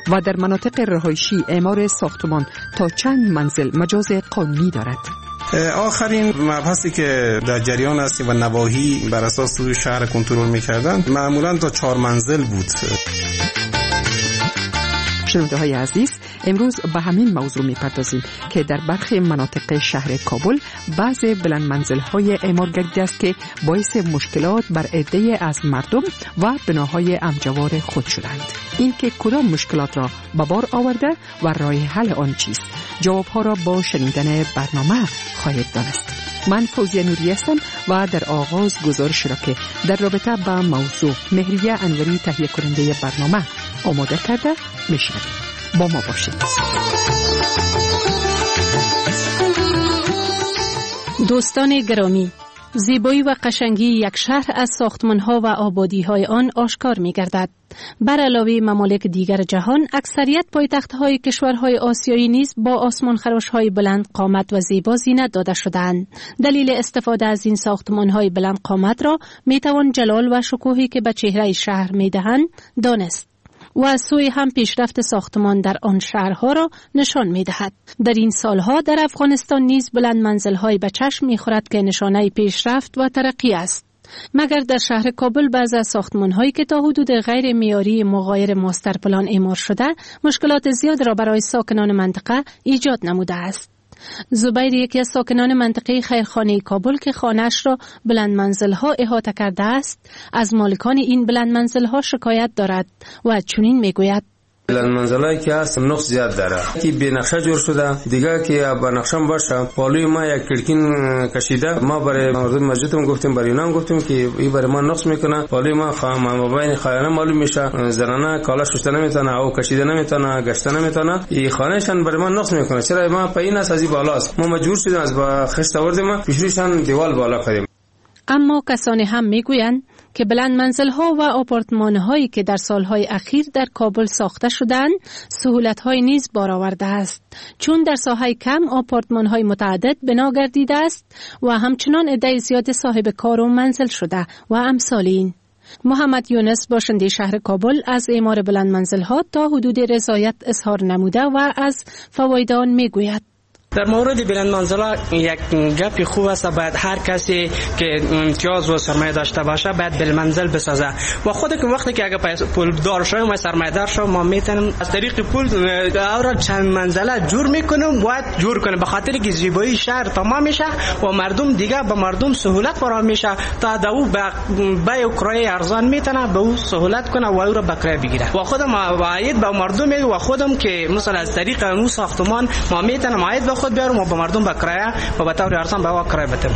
و در مناطق رهایشی اعمار ساختمان تا چند منزل مجاز قانونی دارد؟ آخرین مبحثی که در جریان است و نواحی بر اساس روی شهر کنترل می‌کردن معمولاً تا 4 منزل بود. شنونده های عزیز، امروز به همین موضوع می‌پردازیم که در برخی مناطق شهر کابل بعض بلند منزل های اعمار گردیده است که باعث مشکلات بر عده از مردم و بناهای امجوار خود شدند. این که کدام مشکلات را به بار آورده و راه حل آن چیست؟ جوابها را با شنیدن برنامه خواهید دانست. من فوزیه نوری هستم و در آغاز گزارش را که در رابطه با موضوع مهریه انوری تهیه کننده برنامه آماده کرده میشنویم. با ما باشید. دوستان گرامی، زیبایی و قشنگی یک شهر از ساختمان‌ها و آبادی‌های آن آشکار می‌گردد. بر علاوه ممالک دیگر جهان، اکثریت پایتخت‌های کشورهای آسیایی نیز با آسمان‌خراش‌های بلند قامت و زیبا زینت داده شده‌اند. دلیل استفاده از این ساختمان‌های بلند قامت را می‌توان جلال و شکوهی که به چهره شهر می‌دهند دانست. و از سوی هم پیشرفت ساختمان در آن شهرها را نشان می‌دهد. در این سالها در افغانستان نیز بلند منزل‌های به چشم می‌خورد که نشانه پیشرفت و ترقی است. مگر در شهر کابل بعضی از ساختمان‌هایی که تا حدود غیر معیاری مغایر ماستر پلان اعمار شده، مشکلات زیاد را برای ساکنان منطقه ایجاد نموده است. زبیر یکی از ساکنان منطقه خیرخانه کابل که خانه‌اش را بلند منزل‌ها احاطه کرده است، از مالکان این بلند منزل‌ها شکایت دارد و چنین می‌گوید: بلند منزلایی که هست نقص زیاد داره که به نقشه جور شده، دیگه که با نقشه باشه. پالوی ما یک کلکین کشیده، ما برای مردم مسجدم گفتیم، برای اینا گفتیم که این برای ما نقص میکنه. پالوی ما مابین خانه معلوم میشه، زنانه کالا شسته نمیتونه او کشیده نمیتونه گشته نمیتونه، این خانهشان برای ما نقص میکنه. چرا ما پایین است از این بالاست، ما مجبور شدیم از با خشت آوردیم پیشروشان دیوال بالا کردیم. اما کسانی هم میگویند که بلند منزل‌ها و آپارتمان‌هایی که در سالهای اخیر در کابل ساخته شدند، سهولت‌های نیز بار آورده است، چون در ساحه کم آپارتمان‌های متعدد بنا گردیده است و همچنان عده زیاد صاحب کار و منزل شده و امثال این. محمد یونس باشنده شهر کابل از اعمار بلند منزل‌ها تا حدود رضایت اظهار نموده و از فواید آن میگوید: در مورد بلند منزل‌ها یک گپی خوب است، باید هر کسی که امتیاز و سرمایه داشته باشه باید بلند منزل بسازه و خود که وقتی که اگه پول دار شویم و سرمایه دار شویم، ما میتونیم از طریق پول را چند منزله جور میکنیم، باید جور کنیم به خاطر که زیبایی شهر تمام میشه و مردم دیگه به مردم سهولت فراهم میشه تا دو به کرایه ارزان میتونه به او سهولت کنه و او را به کرایه بگیره و خودم عاید به مردم میگه و خودم که مثلا از طریق اون ساختمان ما میتونم عاید به خود بیارم و به مردم به کرایه و به طور ارزان به کرایه بدم.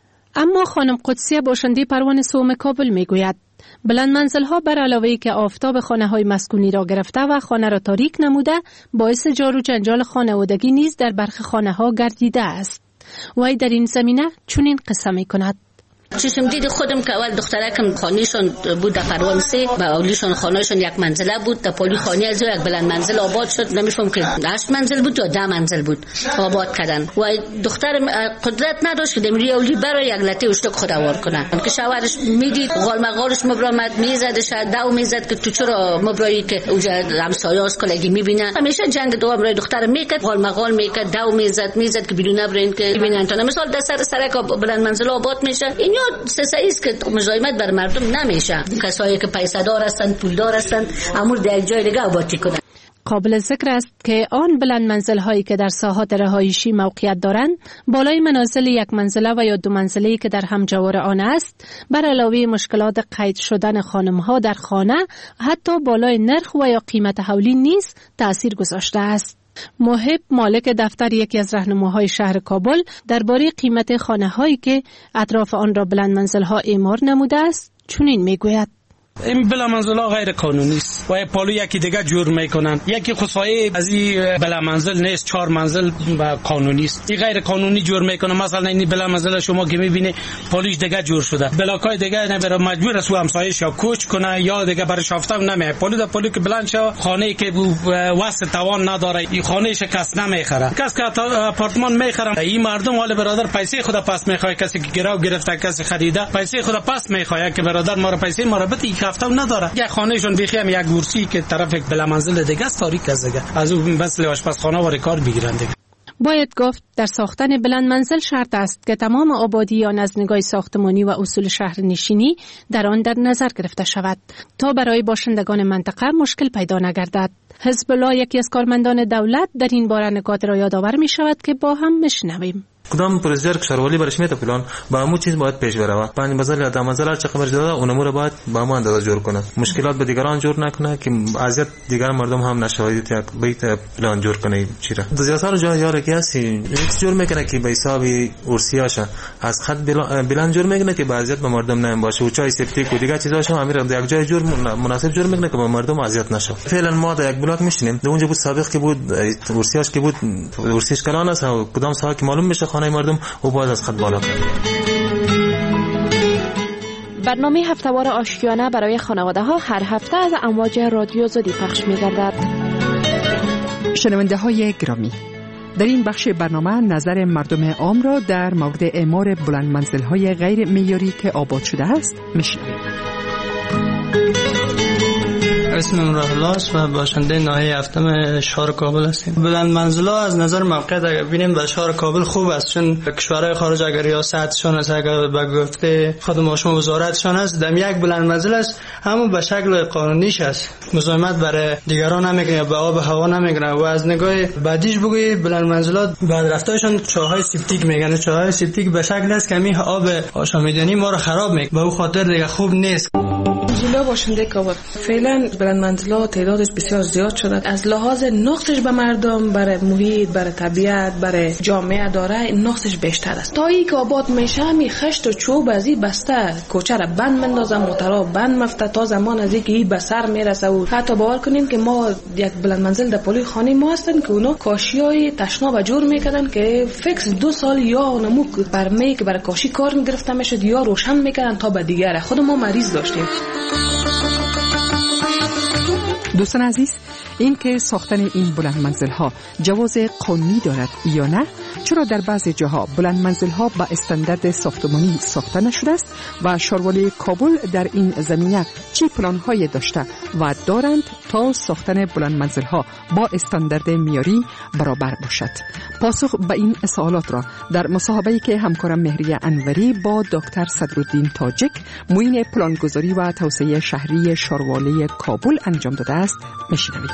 اما خانم قدسی باشنده پروانه سوم کابل میگوید: بلند منزل‌ها بر علاوه که آفتاب خانه‌های مسکونی را گرفته و خانه را تاریک نموده، باعث جار و جنجال خانوادگی نیز در برخی خانه‌ها گردیده است. وی در این زمینه چنین قصه می‌کند: چشم دید خودم که اول دخترکم خانهشون بود در پروان 3 و اولیشون خانهشون یک منزله بود، در پلی خانه از یک بلند منزل آباد شد، نمی‌فهم که 8 منزل بود یا 10 منزل بود آباد کردن و دخترم قدرت نداشت که دمری اولی برای یک لته اشتک خود آوار کنه که شوهرش میدید غالمغالش مبرامد میزدش دو میزد که تو چرا مبرایی که اونجا همسایه‌اش کلگی میبینه، همیشه جنگ دو برای دخترم میکرد، غالمغال میکرد، دو میزد که بدون برین که ببینن تا مثلا در سر بلند منزل آباد میشه. این سسایی است که مزاحمت بر مردم نمیشه. کسایی که پیسه دار هستند، پولدار هستند، امور در جای دیگه آبادی کنند. قابل ذکر است که آن بلند منزل هایی که در ساحات رهایشی موقعیت دارند، بالای منازل یک منزله و یا 2 منزله‌ای که در همجوار آن است، بر علاوه مشکلات قید شدن خانم ها در خانه، حتی بالای نرخ و یا قیمت حولی نیز تأثیر گذاشته است. محب مالک دفتر یکی از راهنماهای شهر کابل درباره قیمت خانه‌هایی که اطراف آن را بلند منزل‌ها اعمار نموده است چنین میگوید: این بلند منزل‌ها غیر قانونی است و پالو یکی دیگه جور میکنن. یکی خصوصی از این بلند منزل نیست، 4 منزل قانونی است، این غیر قانونی جور میکنه. مثلا این بلند منزل شما که میبینی پالوش دیگه جور شده، بلاکای دیگه نمیره، مجبور است همسایه‌اش یا کوچ کنه یا دیگه برای شافتم نمیه. پالو که بلند شه، خانه‌ای که واسه توان نداره این خانه شکست نمیخره. کسی که آپارتمان میخره، این مردم حال برادر پیسه خود پس میخواد، کسی که گرو گرفته، کسی خریده پیسه خود پس میخواد که برادر ما رو پیسه ما رو بده هفته نداره. یک خانهشون بیخی هم یک گورسی که طرف یک بلا منزل دیگه است تاریک است دیگه. از اون مثل آشپزخانه و ریکار بگیرن دیگه. باید گفت در ساختن بلند منزل شرط است که تمام آبادیان از نگاه ساختمانی و اصول شهر نشینی در آن در نظر گرفته شود تا برای باشندگان منطقه مشکل پیدا نگردد. حزب الله یکی از کارمندان دولت در این باره نکات را یادآور می شود که با هم میشنویم. کدام پروسیجر که شهرولی برش میته پلان با همون چیز باید پیش بره. 5 منزل یا 10 منزل چه خبر داده اونمو رو باید با همون اندازه جور کنه. مشکلات به دیگران جور نکنه که اذیت دیگر مردم هم نشه. یک بیت پلان جور کنه چیره. دزیاتار جا یاره که هستی جور میکنه که به حساب ارسیاشه از خط بلند جور میکنه که به اذیت به مردم نمی باشه و چای سپتیک و دیگه چیزاش هم امیر یک جای جور مناسب جور میکنه که به مردم اذیت نشه. فعلا ما در یک بلاک میشینیم اونجا بود سابق که بود ارسیاش که بود ارسیش کلان است و کدام ساعه که معلوم میشه خانه مردم و باز از خط بالا کرد. برنامه هفتهوار آشیانه برای خانواده ها هر هفته از امواج رادیو زودی پخش می گردد. شنونده های گرامی، در این بخش برنامه نظر مردم عام را در مورد اعمار بلند منزل های غیر معیاری که آباد شده است میشنویم. اسمم راهلاس و باشنده ناحیه هفتم شهر کابل هستیم. بلند منزل‌ها از نظر موقعیت اگر ببینیم در شهر کابل خوب است، چون کشورهای خارج اگر ریاستشون است، اگر به گفته خدمات شما وزارتشون است، در یک بلند منزل است همون به شکل قانونیش است، مزاحمت برای دیگران نمیکنه، به آب و هوا نمیکنه. و از نگاه بعدیش بگویی بلند منزل‌ها بعد رفتارشون چاهای سیپتیک میگن. چاهای سیپتیک به شکل است که همین آب آشامیدنی ما رو خراب میکنه، به اون خاطر دیگه خوب نیست. منزلا باشنده کابل فعلا بلند منزلا تعدادش بسیار زیاد شده. از لحاظ نقصش به مردم، برای محیط، برای طبیعت، برای جامعه داره نقصش بیشتر است. تا ای که آباد میشه همی خشت و چوب از این بسته کوچه را بند مندازم، موترا بند مفته تا زمان از اینکه این به سر میرسه. و حتی باور کنین که ما یک بلند منزل در پلی خانه ما هستن که اونا کاشیای تشناب جور میکردن که فکس 2 سال یا نمو برمی که برای کاشی کار میگرفته میشد یا روشن میکردن تا به دیگره. خود ما مریض داشتیم. دوستان عزیز، این که ساختن این بلند منزل ها جواز قانونی دارد یا نه، چرا در بعضی جاها بلند منزل ها با استاندارد ساختمانی ساخته نشده است و شهروالی کابل در این زمینه چه پلان های داشته و دارند تا ساختن بلند منزل ها با استاندارد معیاری برابر باشد. پاسخ به این سوالات را در مصاحبه‌ای که همکارم مهریه انوری با دکتر صدرالدین تاجک، معین پلانگذاری و توسعه شهری شهروالی کابل انجام داده است میشنوید.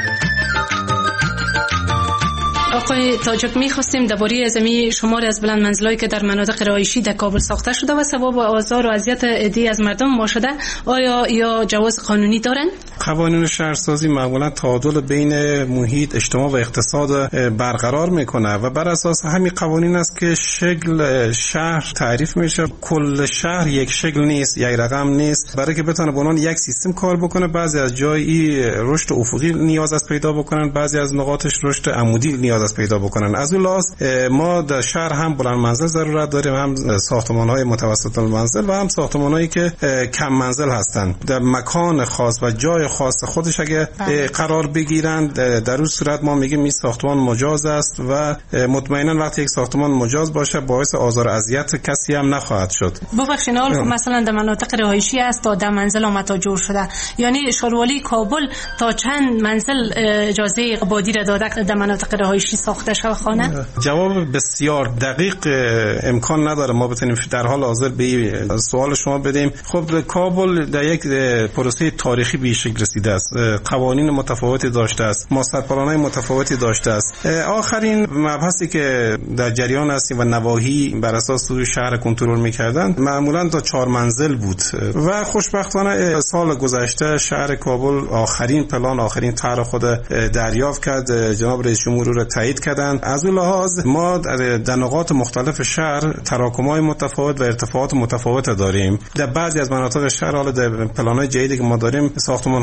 آقای تاجک، می‌خواستیم درباره زمین شمار از بلند منزلایی که در مناطق رهایشی در کابل ساخته شده و سبب آزار و اذیت عده‌ای از مردم ما شده، آیا یا جواز قانونی دارن؟ قوانین شهرسازی معمولا تعادل بین محیط، اجتماع و اقتصاد برقرار میکنه و بر اساس همین قوانین است که شکل شهر تعریف میشه. کل شهر یک شکل نیست، یک رقم نیست. برای که بتونه به عنوان یک سیستم کار بکنه، بعضی از جایی رشد افقی نیاز است پیدا بکنن، بعضی از نقاطش رشد عمودی نیاز است پیدا بکنن. از اون لحاظ ما در شهر هم بلند منزل ضرورت داریم، هم ساختمان‌های متوسط المنزل و هم ساختمان‌هایی که کم منزل هستند. در مکان خاص و جای خاص خودش اگه قرار بگیرند، در اون صورت ما میگیم این ساختمان مجاز است و مطمئنا وقتی یک ساختمان مجاز باشه باعث آزار و اذیت کسی هم نخواهد شد. ببخشید، مثلا در مناطق رهایشی است تا 10 منزل آمد جور شده، یعنی شهروالی کابل تا چند منزل اجازه آبادی را داده در مناطق رهایشی ساخته شده خانه؟ جواب بسیار دقیق امکان نداره ما بتونیم در حال حاضر به سوال شما بدیم. خب کابل در یک پروسه تاریخی به شکل رسیده است، قوانین متفاوتی داشته است، ماستر پلان‌های متفاوتی داشته است. آخرین مبحثی که در جریان است و نواحی بر اساس تو شهر کنترل می‌کردند معمولاً تا 4 منزل بود و خوشبختانه سال گذشته شهر کابل آخرین پلان، آخرین طرح خود دریافت کرد، جناب رئیس جمهور رو تایید کردند. از اون لحاظ ما در نقاط مختلف شهر تراکم‌های متفاوت و ارتفاعات متفاوت داریم. در بعضی از مناطق شهر حالا در پلان‌های جدیدی که ما داریم ساختمان‌های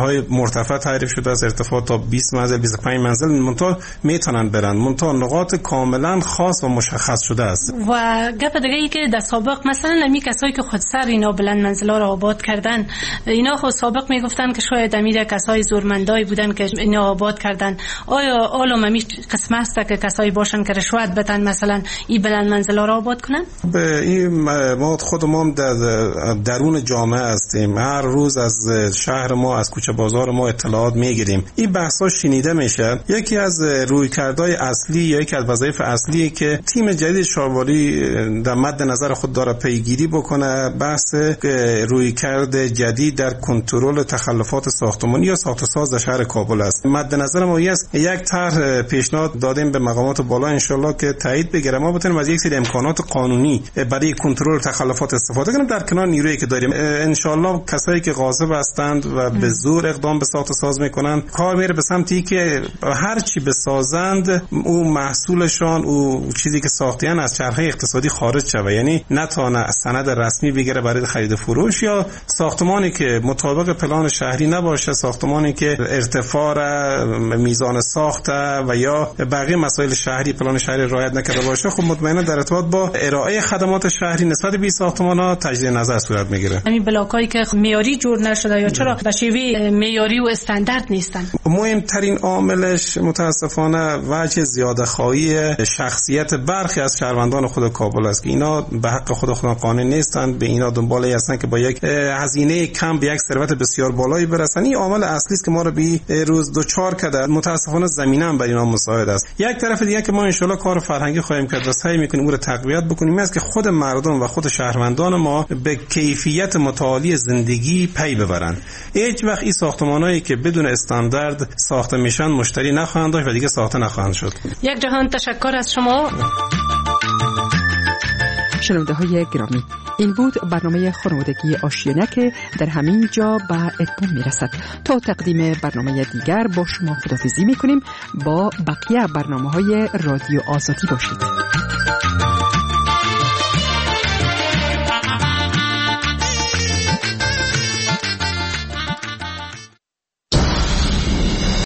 های مرتفع تعریف شده از ارتفاع تا 20 منزل 25 منزل منتها میتونن برن، منتها نقاط کاملا خاص و مشخص شده است. و گپ دیگه ای که در سابق مثلا نمی کسایی که خود سر اینا بلند منزلا را آباد کردن، اینا خود سابق میگفتن که شاید امیر کسای زورمندایی بودن که اینا آباد کردن. آیا عالم همی قسم است که کسایی باشن که رشوت بدن مثلا این بلند منزلا را آباد کنن؟ به این ما خودمون در درون جامعه هستیم، هر روز از شهر ما از کوچه بازار ما اطلاعات میگیریم، این بحثا شنیده میشه. یکی از رویکردهای اصلی یا یکی از وظایف اصلی که تیم جدید شاروالی در مد نظر خود داره پیگیری بکنه بحث رویکرد جدید در کنترل تخلفات ساختمانی یا ساخت و ساز در شهر کابل است. مد نظر ما است یک طرح پیشنهاد دادیم به مقامات بالا ان شاء الله که تایید بگیره، ما بتونیم از یک سری امکانات قانونی برای کنترل تخلفات استفاده کنیم در کنار نیرویی که داریم. ان شاء الله کسایی که غاصب هستند و به زور اقدام به ساخت و ساز میکنن کار میره به سمتی که هر چی بسازند او محصولشان او چیزی که ساختیان از چرخه اقتصادی خارج شوه، یعنی نتونه سند رسمی بگیره برای خرید فروش، یا ساختمانی که مطابق پلان شهری نباشه، ساختمانی که ارتفاع میزان ساخت و یا بقیه مسائل شهری پلان شهری رعایت نکرده باشه، خب مطمئنا در ارتباط با ارائه خدمات شهری نسبت به ساختمان‌ها تجدید نظر صورت میگیره. همین بلاکایی که معیاری جور نشده یا چرا به شیوه معیاری و استاندارد نیستن؟ مهمترین عاملش متاسفانه وجه زیاده‌خواهی شخصیت برخی از شهروندان خود کابل است که اینا به حق خودشون قانع نیستند، به اینا دنبال هستن که با یک هزینه کم به یک ثروت بسیار بالایی برسن. این عامل اصلی است که ما رو به روز دوچار کرده. متاسفانه زمینه هم برای اینا مساعد است. یک طرف دیگه که ما ان شاء الله کار فرهنگی خواهیم کرد و سعی می‌کنیم اون رو تقویت بکنیم است که خود مردم و خود شهروندان ما به کیفیت متعالی زندگی پی ببرن. هیچ وقت این ساختمانایی که بدون استاندارد ساخته میشن مشتری نخواهند داشت و دیگه ساخته نخواهند شد. یک جهان تشکر از شما. شنونده‌های گرامی، این بود برنامه خانوادگی آشیانه که در همین جا به اتمام میرسد. تا تقدیم برنامه دیگر با شما خداحافظی میکنیم. با بقیه برنامه‌های رادیو آزادی باشید.